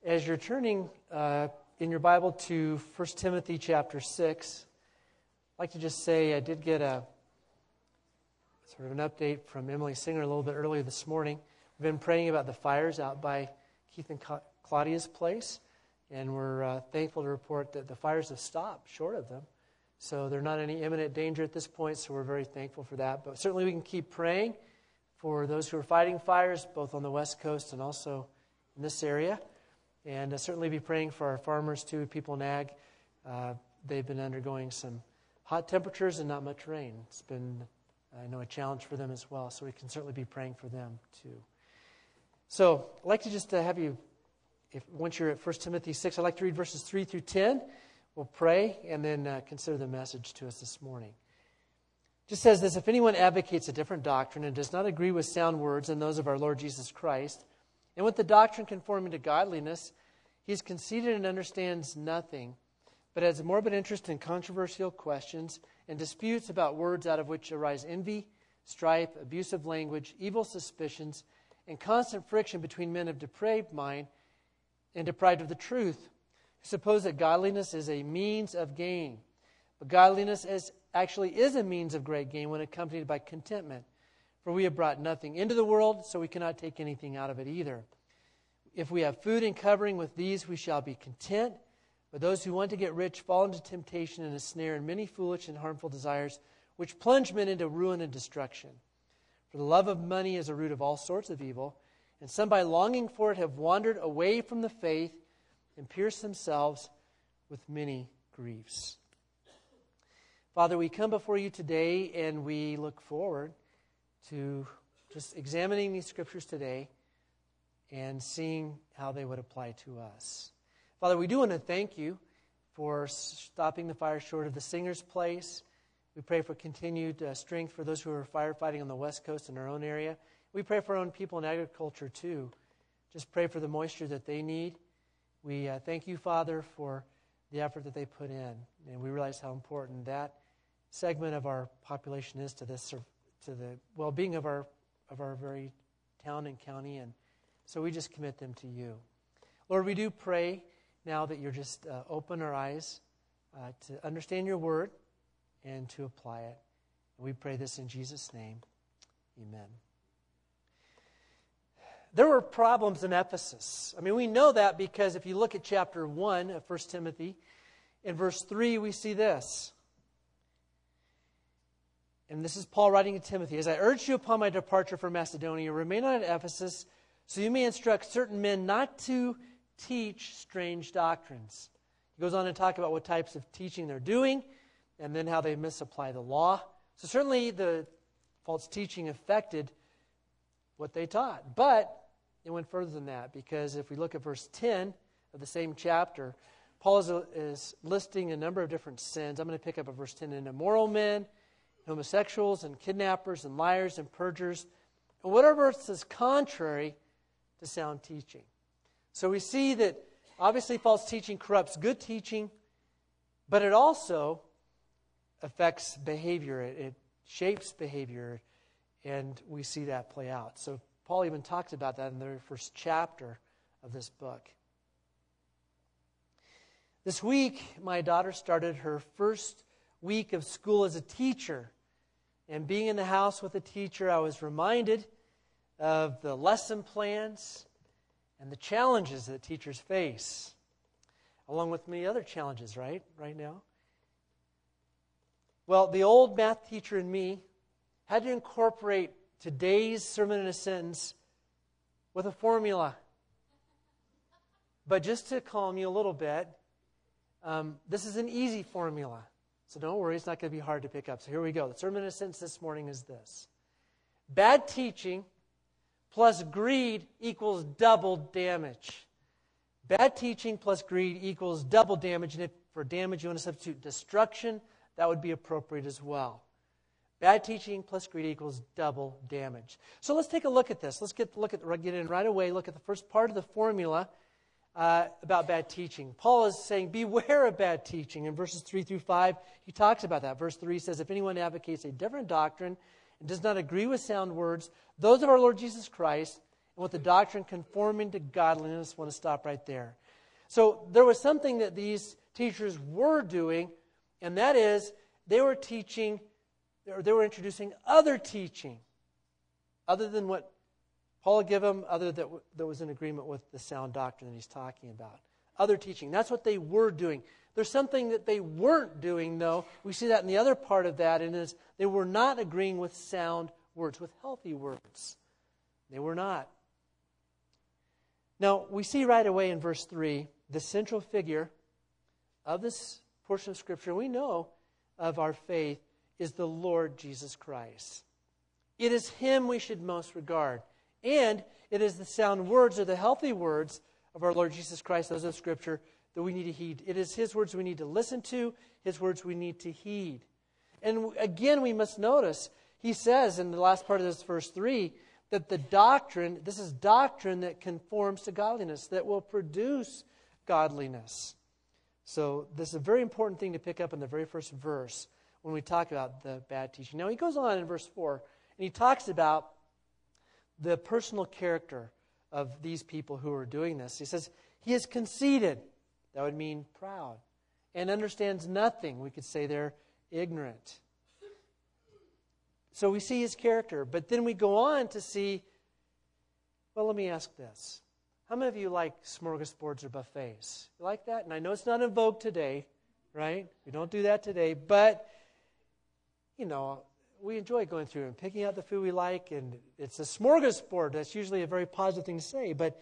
As you're turning in your Bible to 1 Timothy chapter 6, I'd like to just say I did get a sort of an update from Emily Singer a little bit earlier this morning. We've been praying about the fires out by Keith and Claudia's place, and we're thankful to report that the fires have stopped short of them. So they're not any imminent danger at this point, so we're very thankful for that. But certainly we can keep praying for those who are fighting fires, both on the West Coast and also in this area. And certainly be praying for our farmers too, people in ag. They've been undergoing some hot temperatures and not much rain. It's been, I know, a challenge for them as well. So we can certainly be praying for them too. So I'd like to just have you, once you're at 1 Timothy 6, I'd like to read verses 3 through 10. We'll pray and then consider the message to us this morning. It just says this: if anyone advocates a different doctrine and does not agree with sound words and those of our Lord Jesus Christ, and with the doctrine conforming to godliness, he is conceited and understands nothing, but has a morbid interest in controversial questions and disputes about words out of which arise envy, strife, abusive language, evil suspicions, and constant friction between men of depraved mind and deprived of the truth, who suppose that godliness is a means of gain. But godliness actually is a means of great gain when accompanied by contentment. For we have brought nothing into the world, so we cannot take anything out of it either. If we have food and covering, with these we shall be content. But those who want to get rich fall into temptation and a snare and many foolish and harmful desires, which plunge men into ruin and destruction. For the love of money is a root of all sorts of evil, and some by longing for it have wandered away from the faith and pierced themselves with many griefs. Father, we come before you today and we look forward to just examining these scriptures today and seeing how they would apply to us. Father, we do want to thank you for stopping the fire short of the Singer's place. We pray for continued strength for those who are firefighting on the West Coast in our own area. We pray for our own people in agriculture too. Just pray for the moisture that they need. We thank you, Father, for the effort that they put in. And we realize how important that segment of our population is to this, to the well-being of our very town and county. And so we just commit them to you. Lord, we do pray now that you're just open our eyes to understand your word and to apply it. And we pray this in Jesus' name. Amen. There were problems in Ephesus. I mean, we know that because if you look at chapter 1 of 1 Timothy, in verse 3, we see this. And this is Paul writing to Timothy. As I urged you upon my departure from Macedonia, remain on at Ephesus, so you may instruct certain men not to teach strange doctrines. He goes on to talk about what types of teaching they're doing, and then how they misapply the law. So certainly the false teaching affected what they taught. But it went further than that, because if we look at verse 10 of the same chapter, Paul is listing a number of different sins. I'm going to pick up at verse 10. And immoral men, homosexuals, and kidnappers, and liars, and perjurers, and whatever else is contrary to sound teaching. So we see that obviously false teaching corrupts good teaching, but it also affects behavior. It shapes behavior, and we see that play out. So Paul even talks about that in the very first chapter of this book. This week, my daughter started her first week of school as a teacher. And being in the house with a teacher, I was reminded of the lesson plans and the challenges that teachers face, along with many other challenges, right now. Well, the old math teacher in me had to incorporate today's sermon in a sentence with a formula. But just to calm you a little bit, this is an easy formula. So don't worry, it's not going to be hard to pick up. So here we go. The sermon in a sentence this morning is this: bad teaching plus greed equals double damage. Bad teaching plus greed equals double damage. And if for damage you want to substitute destruction, that would be appropriate as well. Bad teaching plus greed equals double damage. So let's take a look at this. Let's get in right away. Look at the first part of the formula about bad teaching. Paul is saying, beware of bad teaching. In verses 3 through 5, he talks about that. Verse 3 says, if anyone advocates a different doctrine and does not agree with sound words, those of our Lord Jesus Christ, And with the doctrine conforming to godliness, I want to stop right there. So there was something that these teachers were doing, and that is they were teaching, or they were introducing other teaching, other than what Paul had given them, other that was in agreement with the sound doctrine that he's talking about. Other teaching. That's what they were doing. There's something that they weren't doing, though. We see that in the other part of that, and is they were not agreeing with sound words, with healthy words. They were not. Now, we see right away in verse 3, the central figure of this portion of Scripture, we know of our faith, is the Lord Jesus Christ. It is Him we should most regard. And it is the sound words or the healthy words of our Lord Jesus Christ, those of Scripture, that we need to heed. It is His words we need to listen to, His words we need to heed. And again, we must notice, he says in the last part of this verse 3, that the doctrine, this is doctrine that conforms to godliness, that will produce godliness. So this is a very important thing to pick up in the very first verse when we talk about the bad teaching. Now he goes on in verse 4, and he talks about the personal character of these people who are doing this. He says, he is conceited. That would mean proud. And understands nothing. We could say they're ignorant. So we see his character. But then we go on to see, well, let me ask this. How many of you like smorgasbords or buffets? You like that? And I know it's not in vogue today, right? We don't do that today. But, you know, we enjoy going through and picking out the food we like. And it's a smorgasbord. That's usually a very positive thing to say. But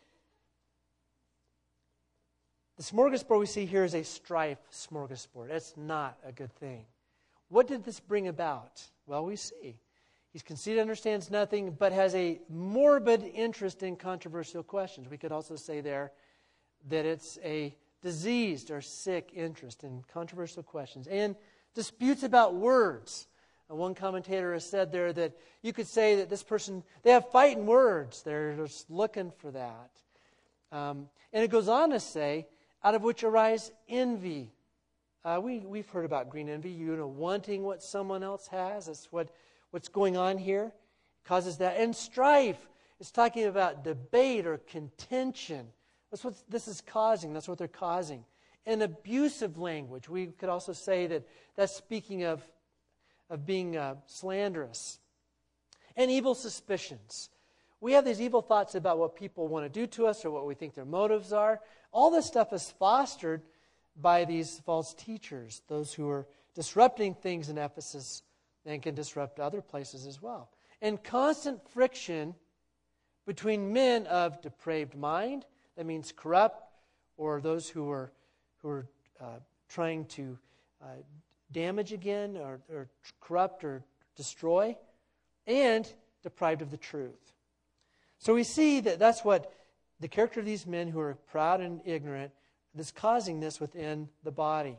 the smorgasbord we see here is a strife smorgasbord. That's not a good thing. What did this bring about? Well, we see. He's conceited, understands nothing, but has a morbid interest in controversial questions. We could also say there that it's a diseased or sick interest in controversial questions and disputes about words. One commentator has said there that you could say that this person, they have fighting words. They're just looking for that. And it goes on to say, out of which arise envy. We've heard about green envy, wanting what someone else has. That's what's going on here. It causes that. And strife is talking about debate or contention. That's what this is causing. That's what they're causing. And abusive language. We could also say that that's speaking of being slanderous. And evil suspicions. We have these evil thoughts about what people want to do to us or what we think their motives are. All this stuff is fostered by these false teachers, those who are disrupting things in Ephesus and can disrupt other places as well. And constant friction between men of depraved mind, that means corrupt, or those who are trying to damage again, or corrupt or destroy, and deprived of the truth. So we see that that's what the character of these men who are proud and ignorant that's causing this within the body.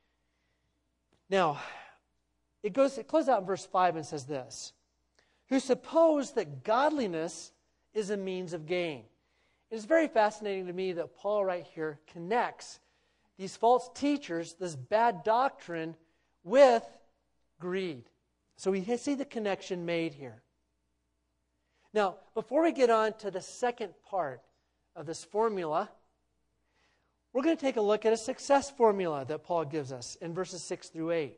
Now, it closes out in verse 5 and says this, who suppose that godliness is a means of gain. It's very fascinating to me that Paul right here connects these false teachers, this bad doctrine, with greed. So we see the connection made here. Now, before we get on to the second part of this formula, we're going to take a look at a success formula that Paul gives us in verses 6 through 8.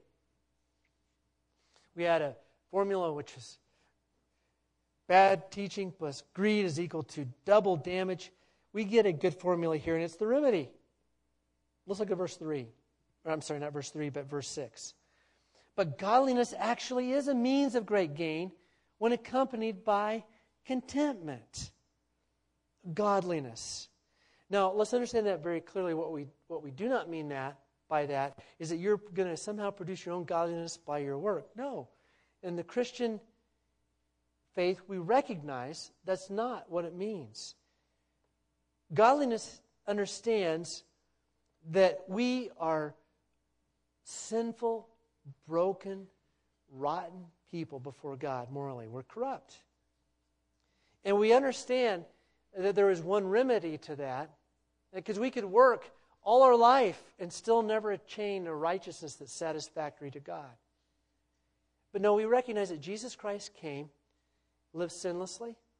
We had a formula which is bad teaching plus greed is equal to double damage. We get a good formula here, and it's the remedy. Let's look at verse 3. I'm sorry, not verse 3, but verse 6. But godliness actually is a means of great gain when accompanied by contentment. Godliness. Now, let's understand that very clearly. What we do not mean by that is that you're going to somehow produce your own godliness by your work. No. In the Christian faith, we recognize that's not what it means. Godliness understands that we are sinful, broken, rotten people before God morally. We're corrupt. And we understand that there is one remedy to that, because we could work all our life and still never attain a righteousness that's satisfactory to God. But no, we recognize that Jesus Christ came, lived sinlessly.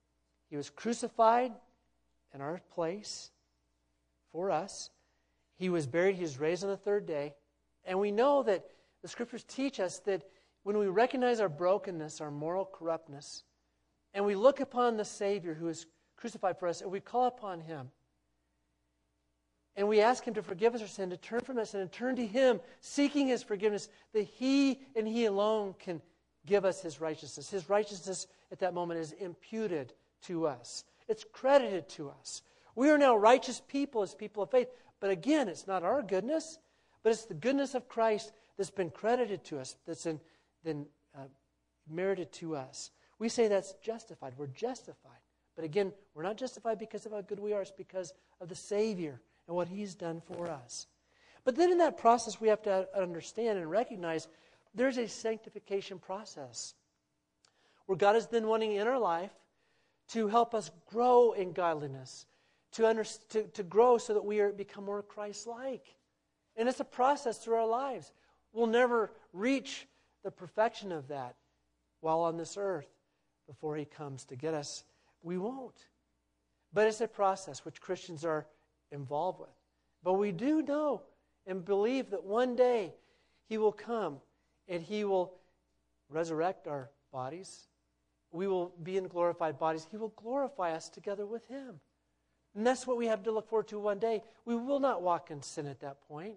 He was crucified in our place for us. He was buried. He was raised on the third day. And we know that the Scriptures teach us that when we recognize our brokenness, our moral corruptness, and we look upon the Savior who is crucified for us, and we call upon Him, and we ask Him to forgive us our sin, to turn from us, and to turn to Him, seeking His forgiveness, that He and He alone can give us His righteousness. His righteousness at that moment is imputed to us. It's credited to us. We are now righteous people as people of faith. But again, it's not our goodness, but it's the goodness of Christ that's been credited to us, that's been merited to us. We say that's justified. We're justified. But again, we're not justified because of how good we are. It's because of the Savior and what He's done for us. But then in that process, we have to understand and recognize there's a sanctification process where God is then wanting in our life to help us grow in godliness, to grow so that we become more Christ-like. And it's a process through our lives. We'll never reach the perfection of that while on this earth before He comes to get us. We won't. But it's a process which Christians are involved with. But we do know and believe that one day He will come and He will resurrect our bodies. We will be in glorified bodies. He will glorify us together with Him. And that's what we have to look forward to one day. We will not walk in sin at that point.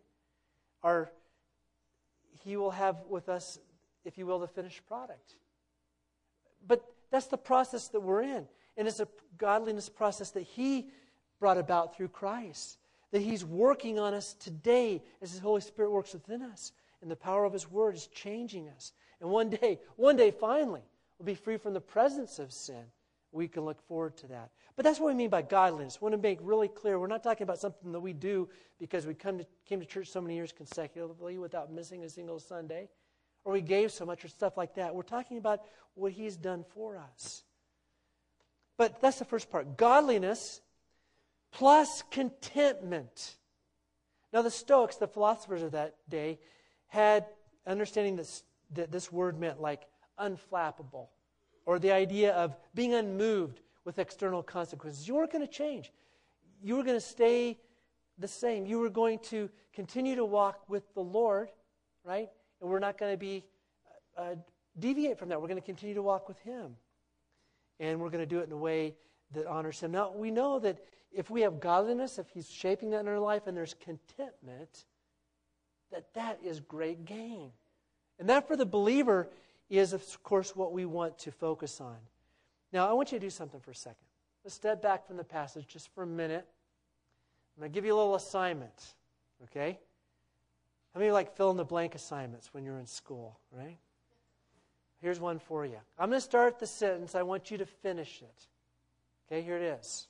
He will have with us, if you will, the finished product. But that's the process that we're in. And it's a godliness process that He brought about through Christ. That He's working on us today as His Holy Spirit works within us. And the power of His Word is changing us. And one day finally, we'll be free from the presence of sin. We can look forward to that. But that's what we mean by godliness. I want to make really clear, we're not talking about something that we do because we came to church so many years consecutively without missing a single Sunday, or we gave so much or stuff like that. We're talking about what He's done for us. But that's the first part. Godliness plus contentment. Now the Stoics, the philosophers of that day, had understanding that this word meant like unflappable, or the idea of being unmoved with external consequences. You weren't going to change. You were going to stay the same. You were going to continue to walk with the Lord, right? And we're not going to be deviate from that. We're going to continue to walk with Him. And we're going to do it in a way that honors Him. Now, we know that if we have godliness, if He's shaping that in our life, and there's contentment, that is great gain. And that for the believer is, of course, what we want to focus on. Now, I want you to do something for a second. Let's step back from the passage just for a minute. I'm going to give you a little assignment, okay? How many like fill-in-the-blank assignments when you're in school, right? Here's one for you. I'm going to start the sentence. I want you to finish it. Okay, here it is.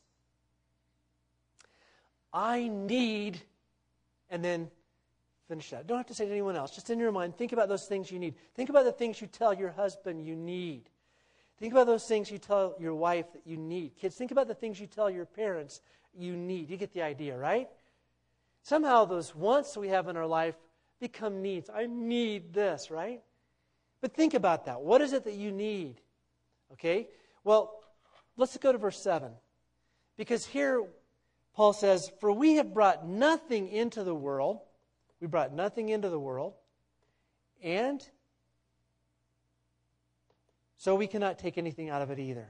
I need, and then finish that. Don't have to say it to anyone else. Just in your mind, think about those things you need. Think about the things you tell your husband you need. Think about those things you tell your wife that you need. Kids, think about the things you tell your parents you need. You get the idea, right? Somehow those wants we have in our life become needs. I need this, right? But think about that. What is it that you need? Okay? Well, let's go to verse 7. Because here Paul says, "For we have brought nothing into the world." We brought nothing into the world. And so we cannot take anything out of it either.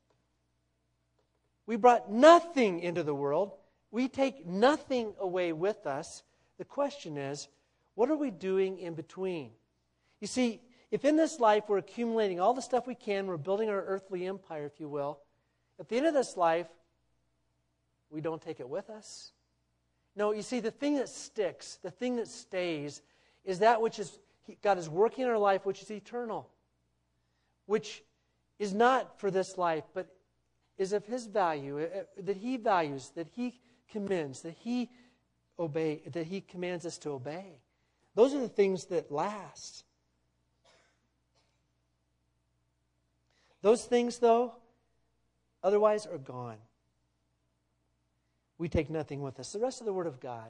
We brought nothing into the world. We take nothing away with us. The question is, what are we doing in between? You see, if in this life we're accumulating all the stuff we can, we're building our earthly empire, if you will, at the end of this life, we don't take it with us. No, you see, the thing that sticks, the thing that stays, is that which is God is working in our life, which is eternal, which is not for this life, but is of His value, that He values, that He commends, that He commands us to obey. Those are the things that last. Those things, though, otherwise are gone. We take nothing with us. The rest of the Word of God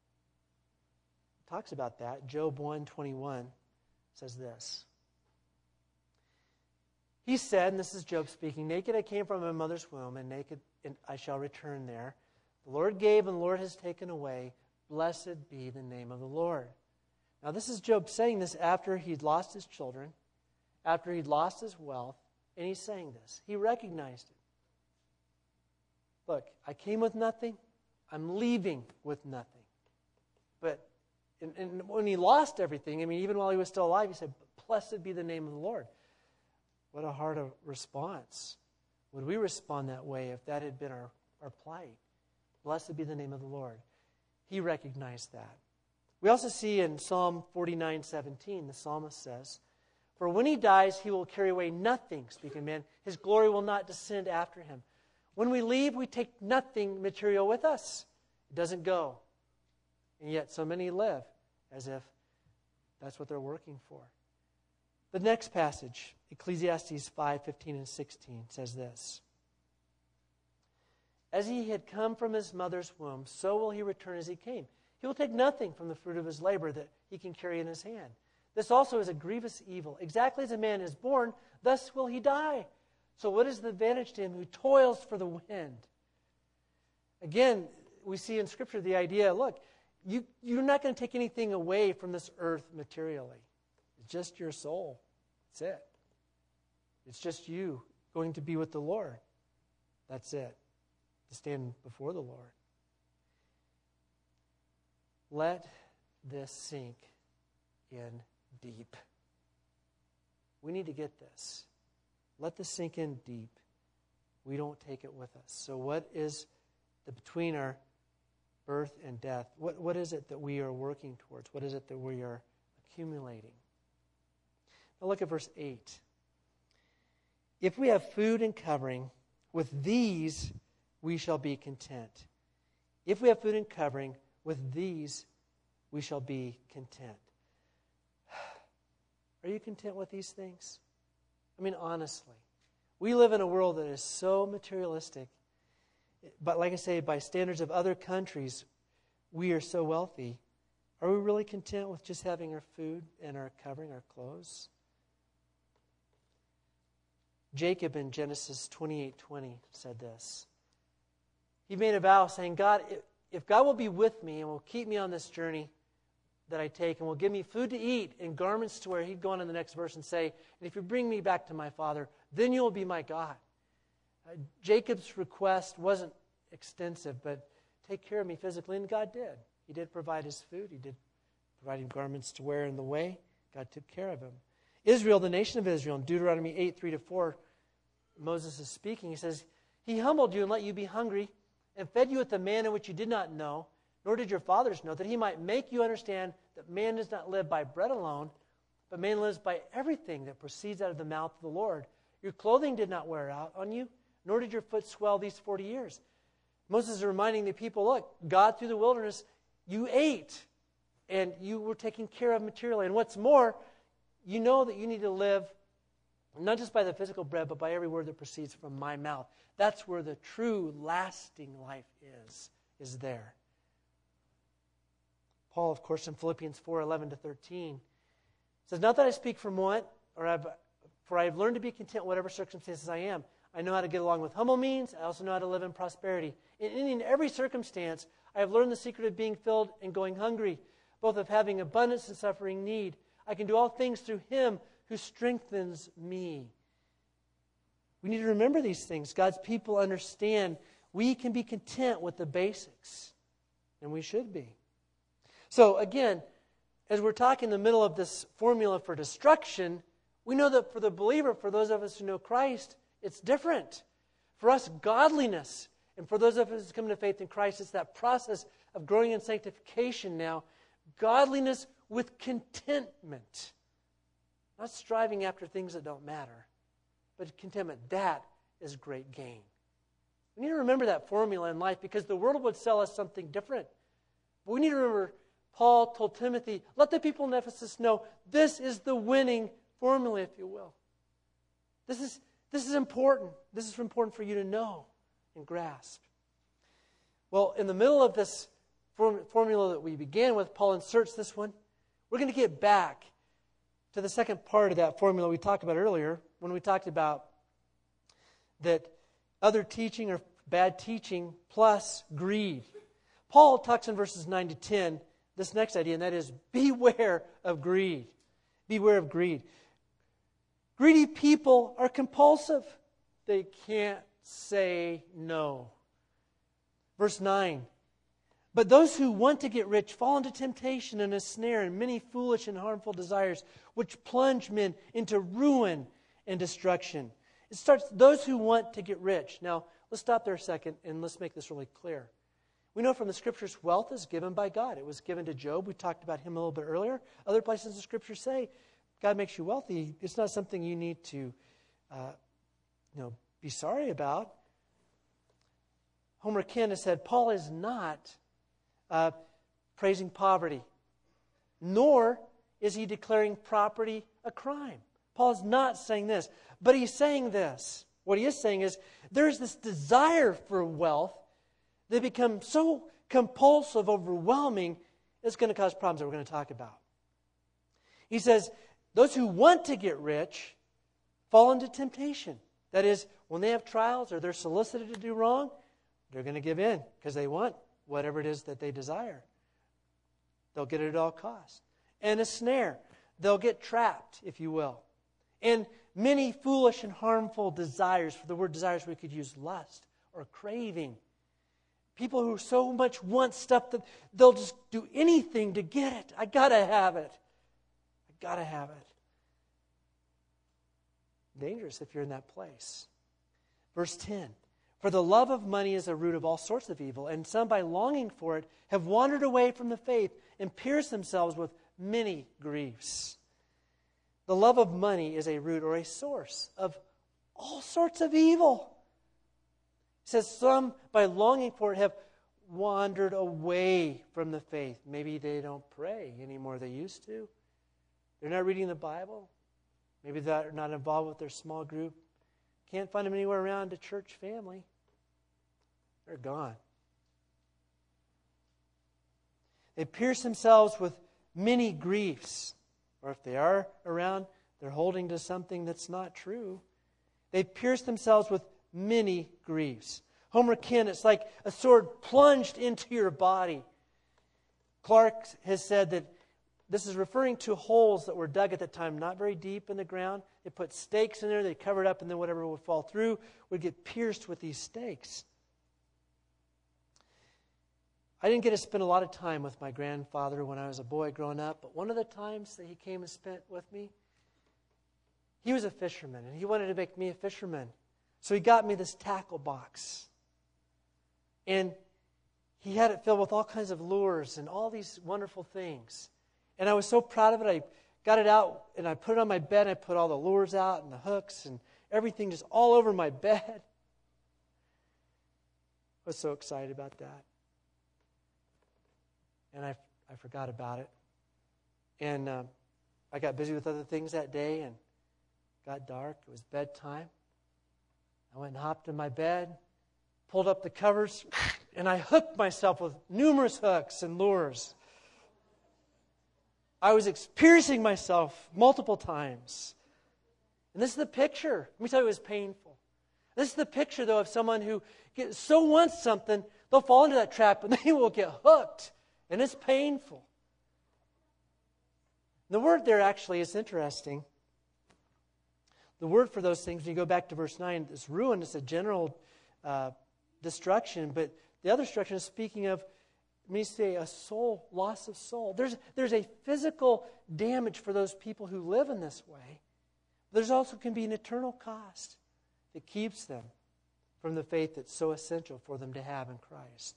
talks about that. Job 1:21 says this. He said, and this is Job speaking, naked I came from my mother's womb, and naked I shall return there. The Lord gave, and the Lord has taken away. Blessed be the name of the Lord. Now this is Job saying this after he'd lost his children, after he'd lost his wealth, and he's saying this. He recognized it. Look, I came with nothing. I'm leaving with nothing. But and when he lost everything, I mean, even while he was still alive, he said, blessed be the name of the Lord. What a hard response. Would we respond that way if that had been our plight? Blessed be the name of the Lord. He recognized that. We also see in Psalm 49:17, the psalmist says, for when he dies, he will carry away nothing, speaking of man. His glory will not descend after him. When we leave, we take nothing material with us. It doesn't go. And yet so many live as if that's what they're working for. The next passage, Ecclesiastes 5:15 and 16, says this. As he had come from his mother's womb, so will he return as he came. He will take nothing from the fruit of his labor that he can carry in his hand. This also is a grievous evil. Exactly as a man is born, thus will he die. So what is the advantage to him who toils for the wind? Again, we see in Scripture the idea, look, you're not going to take anything away from this earth materially. It's just your soul. That's it. It's just you going to be with the Lord. That's it. To stand before the Lord. Let this sink in deep. We need to get this. Let this sink in deep. We don't take it with us. So what is between our birth and death? What is it that we are working towards? What is it that we are accumulating? Now look at verse 8. If we have food and covering, with these we shall be content. If we have food and covering, with these we shall be content. Are you content with these things? I mean, honestly. We live in a world that is so materialistic. But like I say, by standards of other countries, we are so wealthy. Are we really content with just having our food and our covering, our clothes? Jacob in Genesis 28:20 said this. He made a vow saying, God, if God will be with me and will keep me on this journey that I take and will give me food to eat and garments to wear, he'd go on in the next verse and say, and if you bring me back to my father, then you will be my God. Jacob's request wasn't extensive, but take care of me physically, and God did. He did provide his food. He did provide him garments to wear in the way. God took care of him. Israel, the nation of Israel, in Deuteronomy 8:3-4, Moses is speaking. He says, he humbled you and let you be hungry and fed you with the manna which you did not know, nor did your fathers know, that he might make you understand that man does not live by bread alone, but man lives by everything that proceeds out of the mouth of the Lord. Your clothing did not wear out on you, nor did your foot swell these 40 years. Moses is reminding the people, look, God through the wilderness, you ate, and you were taken care of materially. And what's more, you know that you need to live not just by the physical bread, but by every word that proceeds from my mouth. That's where the true, lasting life is there. Paul, of course, in Philippians 4:11-13, says, not that I speak from want, for I have learned to be content whatever circumstances I am. I know how to get along with humble means. I also know how to live in prosperity. In any and every circumstance, I have learned the secret of being filled and going hungry, both of having abundance and suffering need. I can do all things through him who strengthens me. We need to remember these things. God's people understand we can be content with the basics, and we should be. So again, as we're talking in the middle of this formula for destruction, we know that for the believer, for those of us who know Christ, it's different. For us, godliness, and for those of us who come to faith in Christ, it's that process of growing in sanctification now. Godliness with contentment. Not striving after things that don't matter, but contentment. That is great gain. We need to remember that formula in life because the world would sell us something different. But we need to remember Paul told Timothy, let the people in Ephesus know this is the winning formula, if you will. This is important. This is important for you to know and grasp. Well, in the middle of this formula that we began with, Paul inserts this one. We're going to get back to the second part of that formula we talked about earlier when we talked about that other teaching or bad teaching plus greed. Paul talks in verses 9 to 10, this next idea, and that is beware of greed. Beware of greed. Greedy people are compulsive. They can't say no. Verse 9. But those who want to get rich fall into temptation and a snare and many foolish and harmful desires, which plunge men into ruin and destruction. It starts, those who want to get rich. Now, let's stop there a second and let's make this really clear. We know from the Scriptures wealth is given by God. It was given to Job. We talked about him a little bit earlier. Other places in the Scriptures say God makes you wealthy. It's not something you need to be sorry about. Homer Kent has said, Paul is not praising poverty, nor is he declaring property a crime. Paul is not saying this, but he's saying this. What he is saying is there's this desire for wealth that becomes so compulsive, overwhelming, it's going to cause problems that we're going to talk about. He says, those who want to get rich fall into temptation. That is, when they have trials or they're solicited to do wrong, they're going to give in because they want whatever it is that they desire. They'll get it at all costs. And a snare. They'll get trapped, if you will. And many foolish and harmful desires. For the word desires, we could use lust or craving. People who so much want stuff that they'll just do anything to get it. I got to have it. I got to have it. Dangerous if you're in that place. Verse 10. For the love of money is a root of all sorts of evil, and some by longing for it have wandered away from the faith and pierced themselves with many griefs. The love of money is a root or a source of all sorts of evil. It says some by longing for it have wandered away from the faith. Maybe they don't pray anymore they used to. They're not reading the Bible. Maybe they're not involved with their small group. Can't find them anywhere around a church family. They're gone. They pierce themselves with many griefs. Or if they are around, they're holding to something that's not true. They pierce themselves with many griefs. Homer Kent, it's like a sword plunged into your body. Clark has said that this is referring to holes that were dug at the time, not very deep in the ground. They put stakes in there, they covered up, and then whatever would fall through would get pierced with these stakes. I didn't get to spend a lot of time with my grandfather when I was a boy growing up, but one of the times that he came and spent with me, he was a fisherman, and he wanted to make me a fisherman. So he got me this tackle box. And he had it filled with all kinds of lures and all these wonderful things. And I was so proud of it. I got it out and I put it on my bed. I put all the lures out and the hooks and everything just all over my bed. I was so excited about that. And I forgot about it. And I got busy with other things that day and it got dark. It was bedtime. I went and hopped in my bed, pulled up the covers, and I hooked myself with numerous hooks and lures. I was piercing myself multiple times. And this is the picture. Let me tell you, it was painful. This is the picture, though, of someone who so wants something, they'll fall into that trap and they will get hooked. And it's painful. The word there actually is interesting. The word for those things, when you go back to verse 9, is ruin. It's a general destruction. But the other destruction is speaking of, let me say, a soul, loss of soul. There's a physical damage for those people who live in this way. There's also can be an eternal cost that keeps them from the faith that's so essential for them to have in Christ.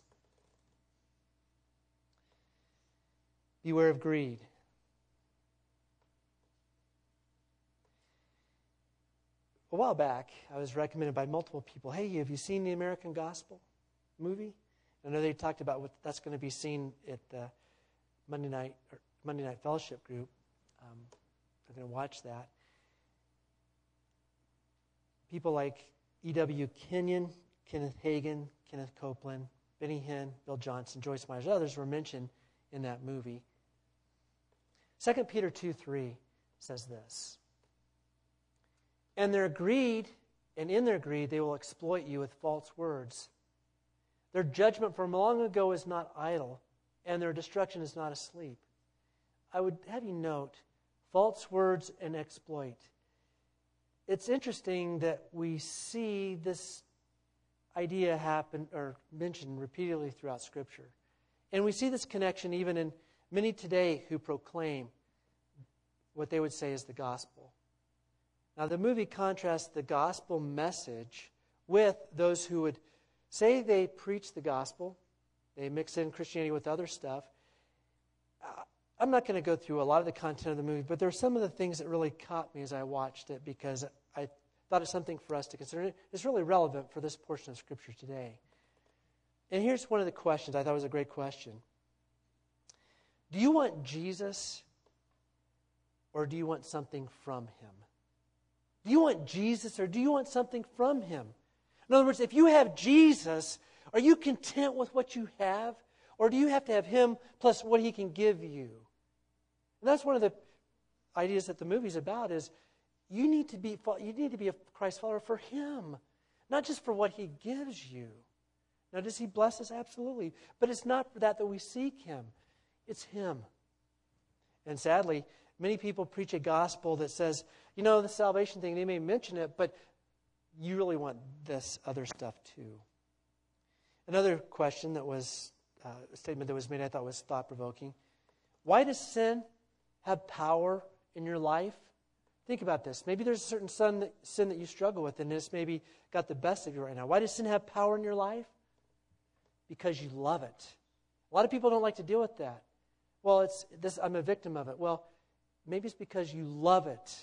Beware of greed. A while back, I was recommended by multiple people, hey, have you seen the American Gospel movie? I know they talked about what that's going to be seen at the Monday night fellowship group. I'm going to watch that. People like E.W. Kenyon, Kenneth Hagin, Kenneth Copeland, Benny Hinn, Bill Johnson, Joyce Myers, others were mentioned in that movie. 2 Peter 2:3 says this. And their greed And in their greed, they will exploit you with false words. Their judgment from long ago is not idle, and their destruction is not asleep. I would have you note, false words and exploit. It's interesting that we see this idea happen or mentioned repeatedly throughout Scripture. And we see this connection even in many today who proclaim what they would say is the gospel. Now, the movie contrasts the gospel message with those who would say they preach the gospel. They mix in Christianity with other stuff. I'm not going to go through a lot of the content of the movie, but there are some of the things that really caught me as I watched it because I thought it's something for us to consider. It's really relevant for this portion of Scripture today. And here's one of the questions I thought was a great question. Do you want Jesus or do you want something from Him? Do you want Jesus or do you want something from Him? In other words, if you have Jesus, are you content with what you have? Or do you have to have Him plus what He can give you? And that's one of the ideas that the movie's about is you need to be a Christ follower for Him, not just for what He gives you. Now, does He bless us? Absolutely. But it's not for that we seek Him. It's Him. And sadly, many people preach a gospel that says, the salvation thing, they may mention it, but you really want this other stuff too. Another question that was, a statement that was made I thought was thought-provoking. Why does sin have power in your life? Think about this. Maybe there's a certain sin that you struggle with, and it's maybe got the best of you right now. Why does sin have power in your life? Because you love it. A lot of people don't like to deal with that. Well, I'm a victim of it. Well, maybe it's because you love it.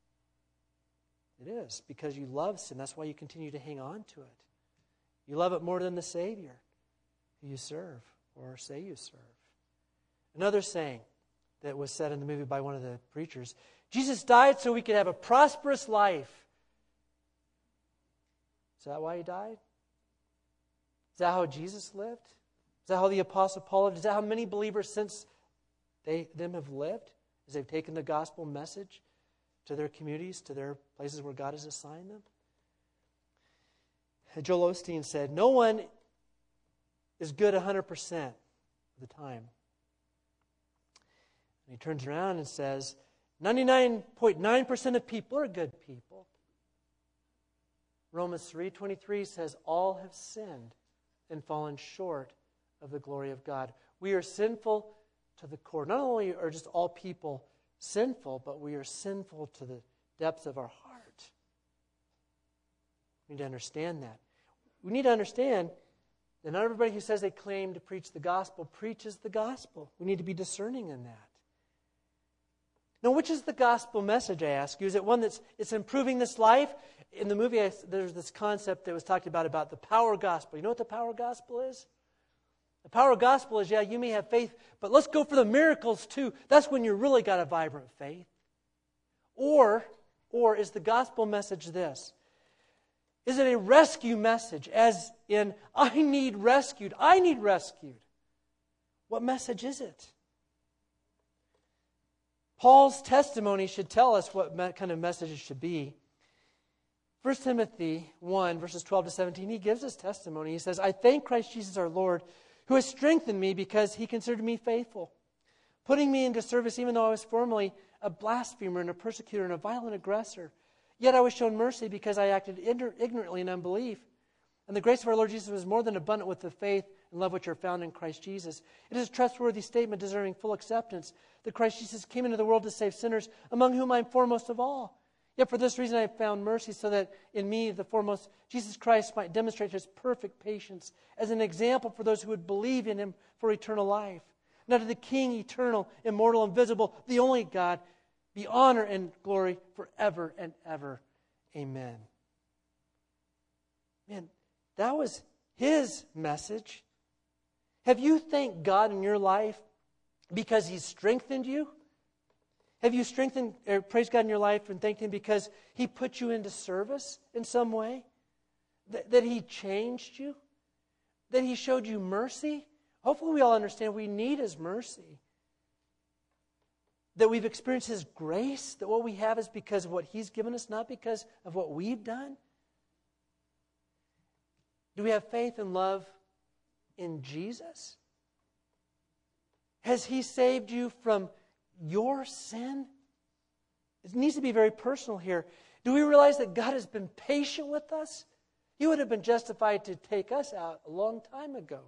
It is because you love sin. That's why you continue to hang on to it. You love it more than the Savior who you serve or say you serve. Another saying that was said in the movie by one of the preachers, Jesus died so we could have a prosperous life. Is that why He died? Is that how Jesus lived? Is that how the Apostle Paul lived? Is that how many believers since them have lived? As they've taken the gospel message to their communities, to their places where God has assigned them? Joel Osteen said, no one is good 100% of the time. And he turns around and says, 99.9% of people are good people. Romans 3:23 says, all have sinned and fallen short of the glory of God. We are sinful to the core. Not only are just all people sinful, but we are sinful to the depths of our heart. We need to understand that. We need to understand that not everybody who says they claim to preach the gospel preaches the gospel. We need to be discerning in that. Now, which is the gospel message, I ask you? Is it one it's improving this life? In the movie, there's this concept that was talked about the power gospel. You know what the power gospel is? The power gospel is, you may have faith, but let's go for the miracles too. That's when you really got a vibrant faith. Or is the gospel message this? Is it a rescue message, as in, I need rescued? I need rescued. What message is it? Paul's testimony should tell us what kind of message it should be. 1 Timothy 1, verses 12 to 17, he gives his testimony. He says, I thank Christ Jesus our Lord, who has strengthened me because He considered me faithful, putting me into service even though I was formerly a blasphemer and a persecutor and a violent aggressor. Yet I was shown mercy because I acted ignorantly in unbelief. And the grace of our Lord Jesus was more than abundant with the faith and love which are found in Christ Jesus. It is a trustworthy statement deserving full acceptance that Christ Jesus came into the world to save sinners, among whom I am foremost of all. Yet for this reason I have found mercy, so that in me, the foremost, Jesus Christ might demonstrate His perfect patience as an example for those who would believe in Him for eternal life. Now to the King, eternal, immortal, invisible, the only God, be honor and glory forever and ever. Amen. Man, that was His message. Have you thanked God in your life because He's strengthened you? Have you praised God in your life and thanked Him because He put you into service in some way? That He changed you? That He showed you mercy? Hopefully we all understand we need His mercy. That we've experienced His grace, that what we have is because of what He's given us, not because of what we've done. Do we have faith and love in Jesus? Has He saved you from your sin? It needs to be very personal here. Do we realize that God has been patient with us? He would have been justified to take us out a long time ago.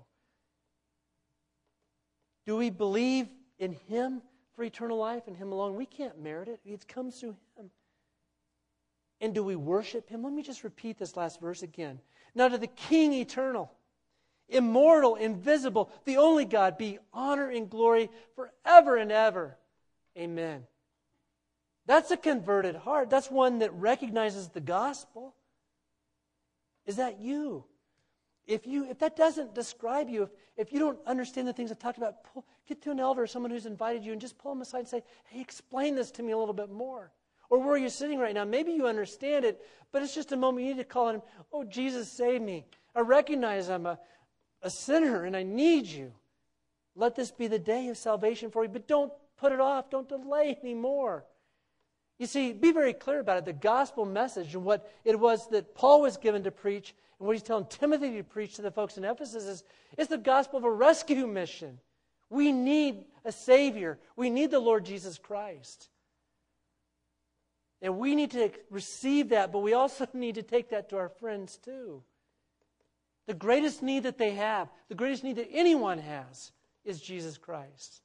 Do we believe in Him for eternal life and Him alone? We can't merit it. It comes through Him. And do we worship Him? Let me just repeat this last verse again. Now to the King eternal, immortal, invisible, the only God, be honor and glory forever and ever. Amen. That's a converted heart. That's one that recognizes the gospel. Is that you? If that doesn't describe you, if you don't understand the things I talked about, get to an elder or someone who's invited you and just pull them aside and say, hey, explain this to me a little bit more. Or where you're sitting right now, maybe you understand it, but it's just a moment you need to call Him, oh, Jesus, save me. I recognize I'm a sinner and I need you. Let this be the day of salvation for you, but don't put it off. Don't delay anymore. You see, be very clear about it. The gospel message and what it was that Paul was given to preach and what he's telling Timothy to preach to the folks in Ephesus is the gospel of a rescue mission. We need a Savior. We need the Lord Jesus Christ. And we need to receive that, but we also need to take that to our friends too. The greatest need that they have, the greatest need that anyone has, is Jesus Christ.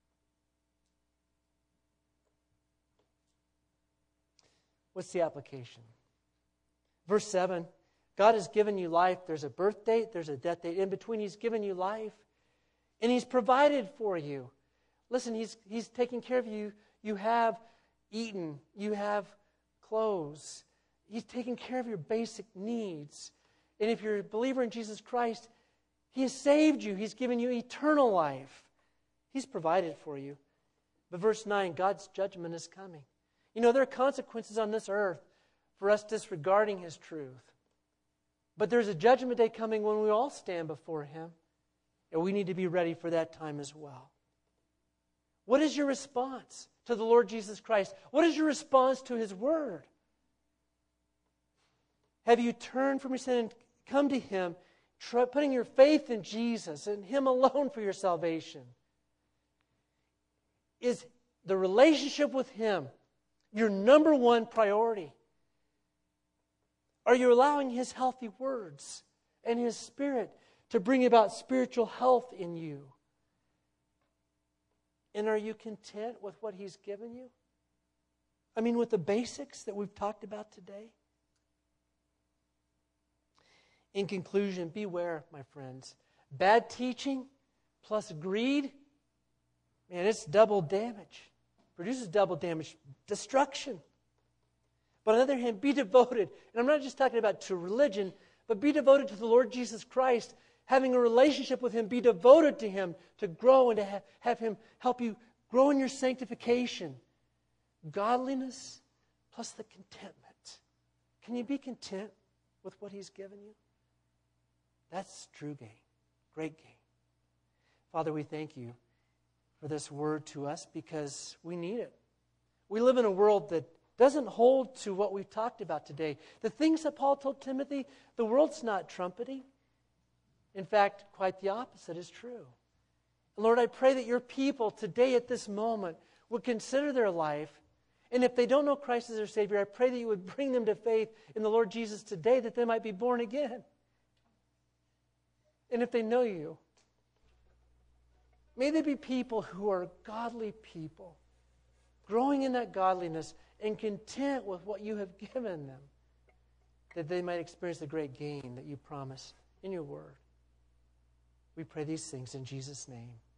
What's the application? Verse 7, God has given you life. There's a birth date, there's a death date. In between, He's given you life. And He's provided for you. Listen, He's taking care of you. You have eaten. You have clothes. He's taking care of your basic needs. And if you're a believer in Jesus Christ, He has saved you. He's given you eternal life. He's provided for you. But verse 9, God's judgment is coming. You know, there are consequences on this earth for us disregarding His truth. But there's a judgment day coming when we all stand before Him. And we need to be ready for that time as well. What is your response to the Lord Jesus Christ? What is your response to His Word? Have you turned from your sin and come to Him, putting your faith in Jesus and Him alone for your salvation? Is the relationship with Him your number one priority? Are you allowing His healthy words and His Spirit to bring about spiritual health in you? And are you content with what He's given you? I mean, with the basics that we've talked about today? In conclusion, beware, my friends. Bad teaching plus greed, man, it's double damage. Produces double damage, destruction. But on the other hand, be devoted. And I'm not just talking about to religion, but be devoted to the Lord Jesus Christ, having a relationship with Him, be devoted to Him, to grow and to have Him help you grow in your sanctification. Godliness plus the contentment. Can you be content with what He's given you? That's true gain, great gain. Father, we thank You for this word to us because we need it. We live in a world that doesn't hold to what we've talked about today. The things that Paul told Timothy, the world's not trumpeting. In fact, quite the opposite is true. And Lord, I pray that Your people today at this moment would consider their life, and if they don't know Christ as their Savior, I pray that You would bring them to faith in the Lord Jesus today that they might be born again. And if they know You, may they be people who are godly people, growing in that godliness and content with what You have given them, that they might experience the great gain that You promise in Your word. We pray these things in Jesus' name.